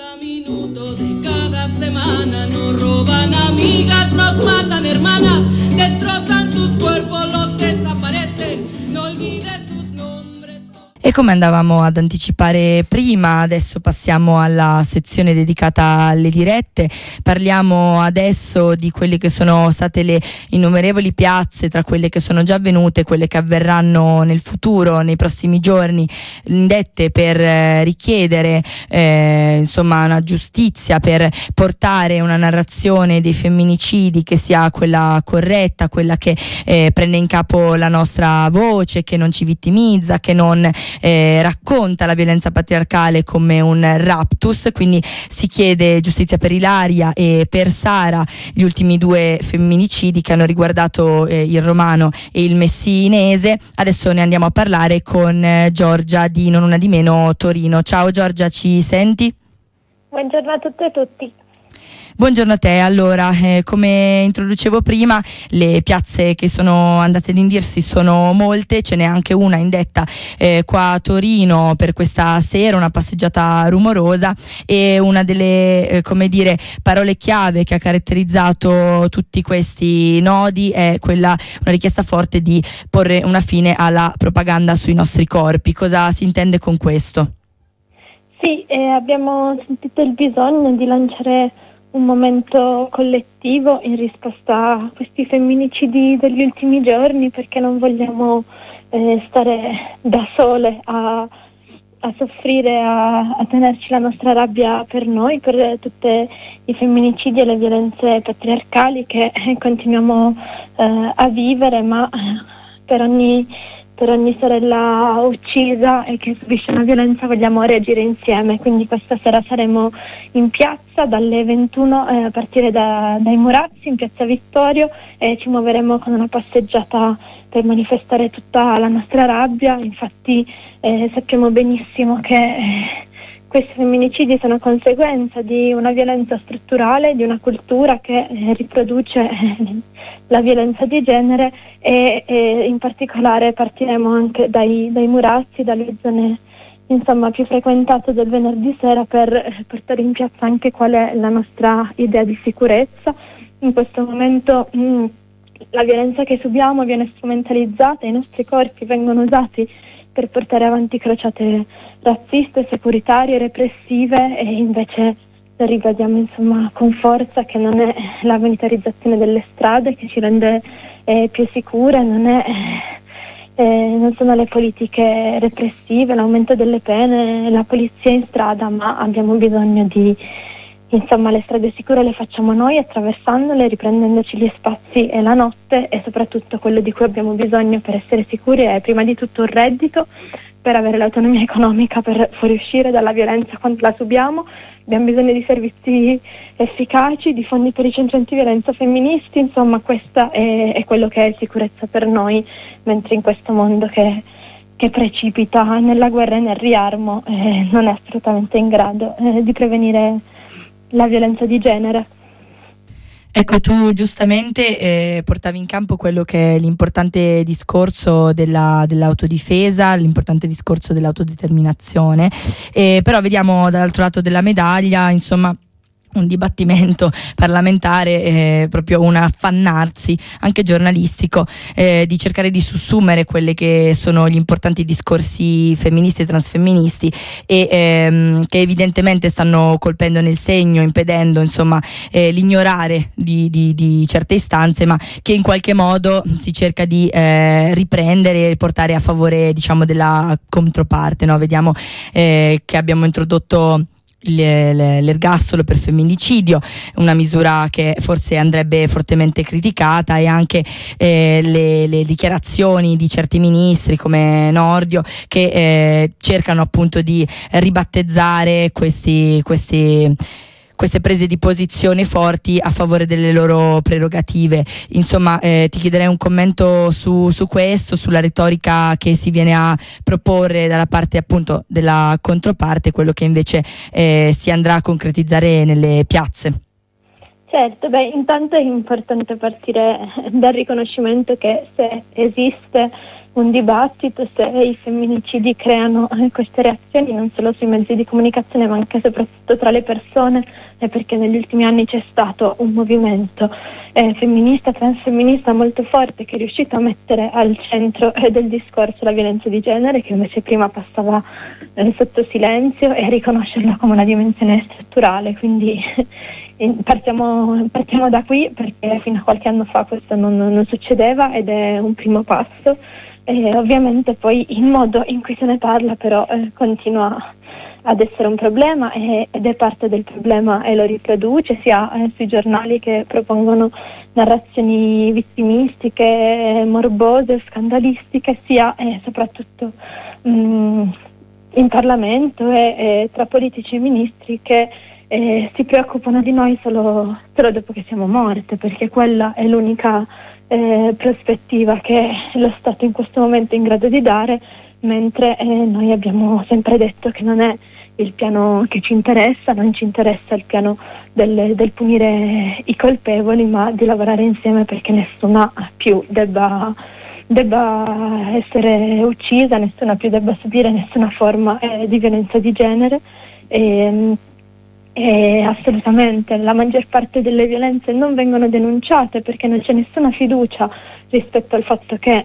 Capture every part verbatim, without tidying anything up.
Cada minuto de cada semana nos roban amigas, nos matan hermanas, destrozan sus cuerpos, los desaparecen, no olvides sus nombres. E come andavamo ad anticipare prima, adesso passiamo alla sezione dedicata alle dirette. Parliamo adesso di quelle che sono state le innumerevoli piazze, tra quelle che sono già avvenute, quelle che avverranno nel futuro, nei prossimi giorni, indette per eh, richiedere eh, insomma una giustizia, per portare una narrazione dei femminicidi che sia quella corretta, quella che eh, prende in capo la nostra voce, che non ci vittimizza, che non Eh, racconta la violenza patriarcale come un raptus. Quindi si chiede giustizia per Ilaria e per Sara, gli ultimi due femminicidi che hanno riguardato eh, il romano e il messinese. Adesso ne andiamo a parlare con eh, Giorgia di Non Una Di Meno Torino. Ciao Giorgia, ci senti? Buongiorno a tutte e a tutti. Buongiorno a te. Allora, eh, come introducevo prima, le piazze che sono andate ad indirsi sono molte, ce n'è anche una indetta eh, qua a Torino per questa sera, una passeggiata rumorosa, e una delle eh, come dire parole chiave che ha caratterizzato tutti questi nodi è quella, una richiesta forte di porre una fine alla propaganda sui nostri corpi. Cosa si intende con questo? Sì, eh, abbiamo sentito il bisogno di lanciare un momento collettivo in risposta a questi femminicidi degli ultimi giorni, perché non vogliamo eh, stare da sole a, a soffrire, a, a tenerci la nostra rabbia per noi, per tutti i femminicidi e le violenze patriarcali che eh, continuiamo eh, a vivere, ma per ogni per ogni sorella uccisa e che subisce una violenza vogliamo reagire insieme. Quindi questa sera saremo in piazza dalle ventuno eh, a partire da, dai Murazzi in piazza Vittorio, e ci muoveremo con una passeggiata per manifestare tutta la nostra rabbia. Infatti eh, sappiamo benissimo che eh, questi femminicidi sono conseguenza di una violenza strutturale, di una cultura che eh, riproduce eh, la violenza di genere, e, e in particolare partiremo anche dai, dai Murazzi, dalle zone insomma più frequentate del venerdì sera, per eh, portare in piazza anche qual è la nostra idea di sicurezza. In questo momento mh, la violenza che subiamo viene strumentalizzata, i nostri corpi vengono usati per portare avanti crociate razziste, securitarie, repressive, e invece ribadiamo insomma con forza che non è la militarizzazione delle strade che ci rende eh, più sicure, non è eh, non sono le politiche repressive, l'aumento delle pene, la polizia in strada, ma abbiamo bisogno di insomma le strade sicure le facciamo noi, attraversandole, riprendendoci gli spazi e la notte, e soprattutto quello di cui abbiamo bisogno per essere sicuri è prima di tutto un reddito, per avere l'autonomia economica per fuoriuscire dalla violenza quando la subiamo. Abbiamo bisogno di servizi efficaci, di fondi per i centri antiviolenza femministi, insomma questo è, è quello che è sicurezza per noi, mentre in questo mondo che, che precipita nella guerra e nel riarmo eh, non è assolutamente in grado eh, di prevenire la violenza di genere. Ecco, tu giustamente eh, portavi in campo quello che è l'importante discorso della, dell'autodifesa, l'importante discorso dell'autodeterminazione, eh, però vediamo dall'altro lato della medaglia, insomma, un dibattimento parlamentare, eh, proprio un affannarsi anche giornalistico eh, di cercare di sussumere quelli che sono gli importanti discorsi femministi e transfemministi, e ehm, che evidentemente stanno colpendo nel segno, impedendo insomma eh, l'ignorare di, di, di certe istanze, ma che in qualche modo si cerca di eh, riprendere e portare a favore, diciamo, della controparte, no? Vediamo eh, che abbiamo introdotto l'ergastolo per femminicidio, una misura che forse andrebbe fortemente criticata, e anche eh, le, le dichiarazioni di certi ministri come Nordio che eh, cercano appunto di ribattezzare questi questi queste prese di posizione forti a favore delle loro prerogative. Insomma, eh, ti chiederei un commento su, su questo, sulla retorica che si viene a proporre dalla parte appunto della controparte, quello che invece eh, si andrà a concretizzare nelle piazze. Certo, beh, intanto è importante partire dal riconoscimento che se esiste un dibattito se i femminicidi creano queste reazioni non solo sui mezzi di comunicazione ma anche e soprattutto tra le persone, è perché negli ultimi anni c'è stato un movimento eh, femminista, transfemminista molto forte che è riuscito a mettere al centro eh, del discorso la violenza di genere, che invece prima passava eh, sotto silenzio, e a riconoscerla come una dimensione strutturale. Quindi partiamo, partiamo da qui, perché fino a qualche anno fa questo non, non succedeva, ed è un primo passo. E ovviamente poi il modo in cui se ne parla però eh, continua ad essere un problema, e, ed è parte del problema e lo riproduce sia eh, sui giornali che propongono narrazioni vittimistiche, morbose, scandalistiche, sia e eh, soprattutto mh, in Parlamento e, e tra politici e ministri che eh, si preoccupano di noi solo, solo dopo che siamo morte, perché quella è l'unica Eh, prospettiva che lo Stato in questo momento è in grado di dare, mentre eh, noi abbiamo sempre detto che non è il piano che ci interessa, non ci interessa il piano del, del punire i colpevoli, ma di lavorare insieme perché nessuna più debba, debba essere uccisa, nessuna più debba subire nessuna forma eh, di violenza di genere. E, E assolutamente la maggior parte delle violenze non vengono denunciate perché non c'è nessuna fiducia rispetto al fatto che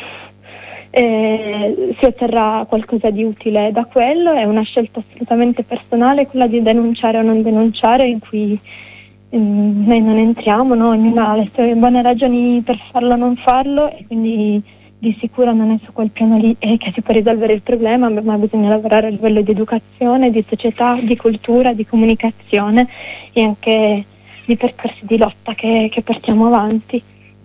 eh, si otterrà qualcosa di utile da quello. È una scelta assolutamente personale quella di denunciare o non denunciare, in cui mm, noi non entriamo, no? Ognuno ha le sue buone ragioni per farlo o non farlo, e quindi di sicuro non è su quel piano lì eh, che si può risolvere il problema, ma bisogna lavorare a livello di educazione, di società, di cultura, di comunicazione e anche di percorsi di lotta che, che portiamo avanti.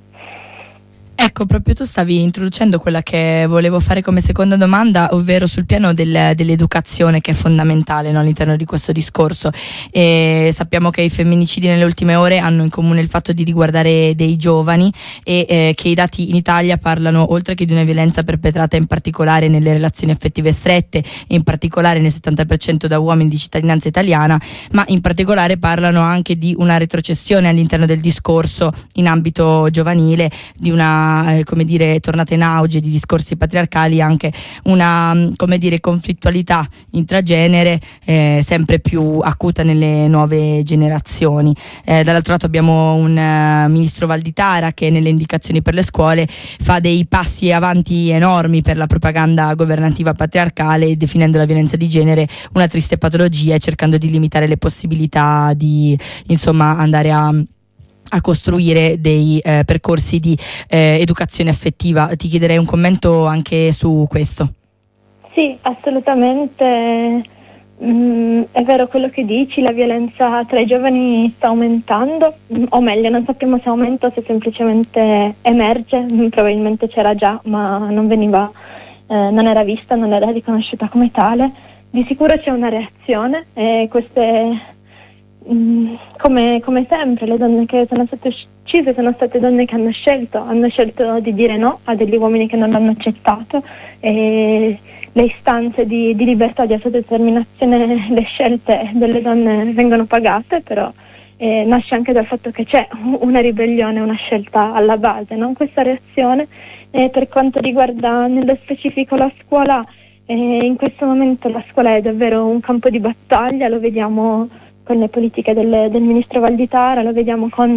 Ecco, proprio tu stavi introducendo quella che volevo fare come seconda domanda, ovvero sul piano del, dell'educazione, che è fondamentale, no, all'interno di questo discorso. E sappiamo che i femminicidi nelle ultime ore hanno in comune il fatto di riguardare dei giovani e eh, che i dati in Italia parlano, oltre che di una violenza perpetrata in particolare nelle relazioni affettive strette, e in particolare nel settanta per cento da uomini di cittadinanza italiana, ma in particolare parlano anche di una retrocessione all'interno del discorso in ambito giovanile, di una Eh, come dire, tornata in auge di discorsi patriarcali, anche una come dire conflittualità intragenere eh, sempre più acuta nelle nuove generazioni. Eh, dall'altro lato abbiamo un uh, ministro Valditara che nelle indicazioni per le scuole fa dei passi avanti enormi per la propaganda governativa patriarcale, definendo la violenza di genere una triste patologia e cercando di limitare le possibilità di insomma andare a a costruire dei eh, percorsi di eh, educazione affettiva. Ti chiederei un commento anche su questo. Sì, assolutamente. Mm, è vero quello che dici, la violenza tra i giovani sta aumentando, mm, o meglio, non sappiamo se aumenta o se semplicemente emerge. Mm, probabilmente c'era già, ma non veniva, eh, non era vista, non era riconosciuta come tale. Di sicuro c'è una reazione, e queste Come, come sempre le donne che sono state uccise sono state donne che hanno scelto, hanno scelto di dire no a degli uomini che non l'hanno accettato, e le istanze di, di libertà, di autodeterminazione, le scelte delle donne vengono pagate, però eh, nasce anche dal fatto che c'è una ribellione, una scelta alla base, no? Questa reazione eh, per quanto riguarda nello specifico la scuola, eh, in questo momento la scuola è davvero un campo di battaglia, lo vediamo con le politiche del, del ministro Valditara, lo vediamo con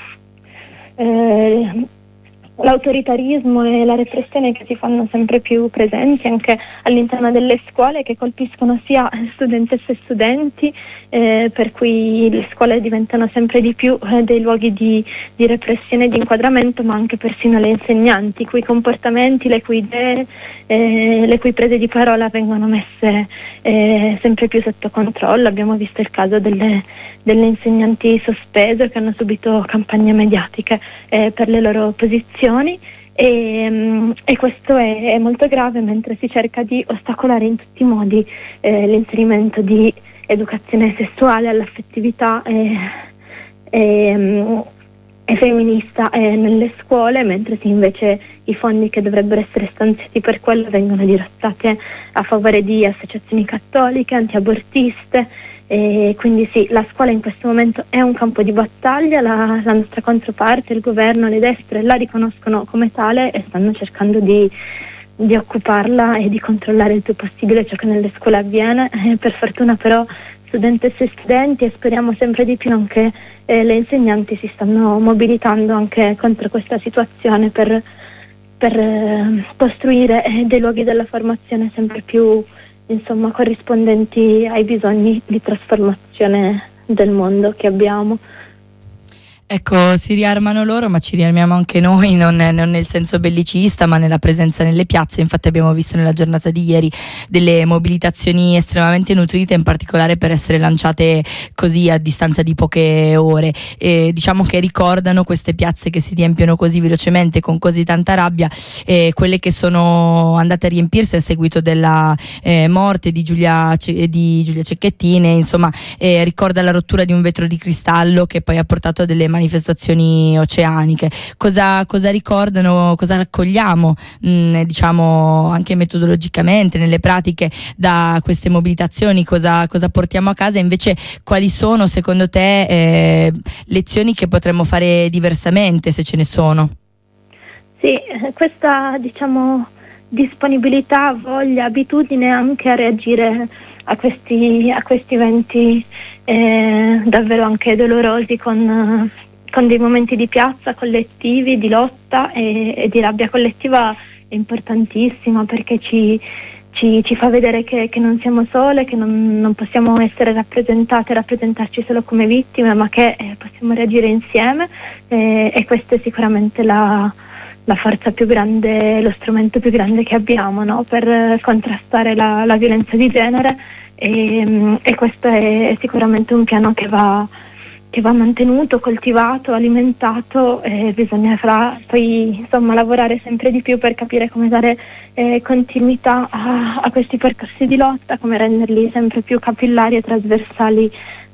eh, l'autoritarismo e la repressione che si fanno sempre più presenti anche all'interno delle scuole, che colpiscono sia studentesse e studenti, eh, per cui le scuole diventano sempre di più eh, dei luoghi di, di repressione e di inquadramento, ma anche persino le insegnanti, i cui comportamenti, le cui idee, eh, le cui prese di parola vengono messe eh, sempre più sotto controllo. Abbiamo visto il caso delle, delle insegnanti sospese che hanno subito campagne mediatiche eh, per le loro posizioni. E, um, e questo è, è molto grave, mentre si cerca di ostacolare in tutti i modi eh, l'inserimento di educazione sessuale, all'affettività e, e, um, e femminista eh, nelle scuole, mentre sì, invece i fondi che dovrebbero essere stanziati per quello vengono dirottati a favore di associazioni cattoliche, antiabortiste. E quindi sì, la scuola in questo momento è un campo di battaglia, la, la nostra controparte, il governo, le destre la riconoscono come tale e stanno cercando di di occuparla e di controllare il più possibile ciò che nelle scuole avviene. Eh, per fortuna però studentesse e studenti, e speriamo sempre di più anche eh, le insegnanti, si stanno mobilitando anche contro questa situazione per, per eh, costruire eh, dei luoghi della formazione sempre più, insomma, corrispondenti ai bisogni di trasformazione del mondo che abbiamo. Ecco, si riarmano loro, ma ci riarmiamo anche noi, non, non nel senso bellicista, ma nella presenza nelle piazze. Infatti abbiamo visto nella giornata di ieri delle mobilitazioni estremamente nutrite, in particolare per essere lanciate così a distanza di poche ore. E diciamo che ricordano queste piazze che si riempiono così velocemente, con così tanta rabbia, eh, quelle che sono andate a riempirsi a seguito della eh, morte di Giulia, di Giulia Cecchettin. Insomma, eh, ricorda la rottura di un vetro di cristallo che poi ha portato a delle manifestazioni oceaniche. Cosa, cosa ricordano, cosa raccogliamo mh, diciamo anche metodologicamente nelle pratiche da queste mobilitazioni, cosa, cosa portiamo a casa? Invece quali sono secondo te eh, lezioni che potremmo fare diversamente, se ce ne sono? Sì, questa diciamo disponibilità, voglia, abitudine anche a reagire a questi, a questi eventi eh, davvero anche dolorosi, con, con dei momenti di piazza collettivi, di lotta e, e di rabbia collettiva, è importantissima, perché ci, ci, ci fa vedere che, che non siamo sole, che non, non possiamo essere rappresentate, rappresentarci solo come vittime, ma che eh, possiamo reagire insieme, eh, e questa è sicuramente la, la forza più grande, lo strumento più grande che abbiamo, no? Per contrastare la, la violenza di genere. E, e questo è sicuramente un piano che va, che va mantenuto, coltivato, alimentato, e bisognerà poi insomma lavorare sempre di più per capire come dare eh, continuità a, a questi percorsi di lotta, come renderli sempre più capillari e trasversali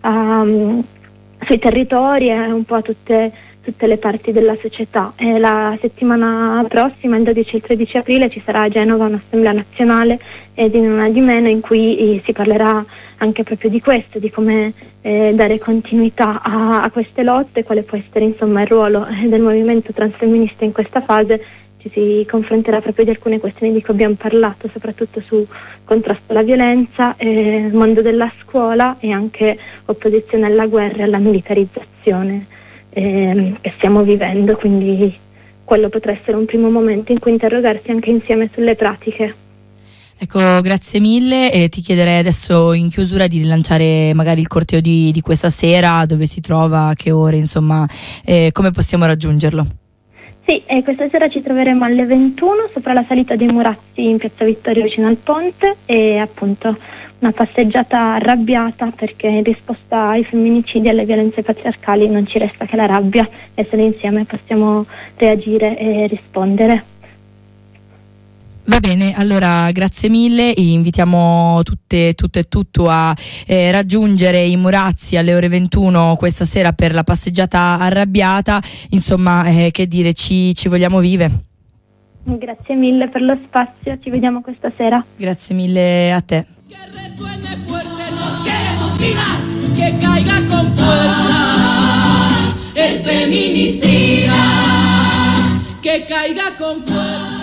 um, sui territori e un po' a tutte, tutte le parti della società. E la settimana prossima, il dodici e il tredici aprile, ci sarà a Genova un'assemblea nazionale e di non di meno, in cui eh, si parlerà anche proprio di questo, di come eh, dare continuità a, a queste lotte, quale può essere insomma il ruolo eh, del movimento transfemminista in questa fase. Ci si confronterà proprio di alcune questioni di cui abbiamo parlato, soprattutto su contrasto alla violenza, eh, mondo della scuola e anche opposizione alla guerra e alla militarizzazione eh, che stiamo vivendo. Quindi quello potrà essere un primo momento in cui interrogarsi anche insieme sulle pratiche. Ecco, grazie mille, e ti chiederei adesso in chiusura di rilanciare magari il corteo di, di questa sera, dove si trova, a che ore, insomma, eh, come possiamo raggiungerlo? Sì, eh, questa sera ci troveremo alle ventuno sopra la salita dei Murazzi in Piazza Vittorio, vicino al ponte, e appunto una passeggiata arrabbiata, perché in risposta ai femminicidi e alle violenze patriarcali non ci resta che la rabbia, e solo insieme possiamo reagire e rispondere. Va bene, allora grazie mille, invitiamo tutte, tutte e tutto a eh, raggiungere i Murazzi alle ore ventuno questa sera per la passeggiata arrabbiata. Insomma, eh, che dire, ci, ci vogliamo vive. Grazie mille per lo spazio, ci vediamo questa sera. Grazie mille a te. Que resuene fuerte, nos queremos vivas, que caiga con fuerza el feminicida, que caiga con fuerza.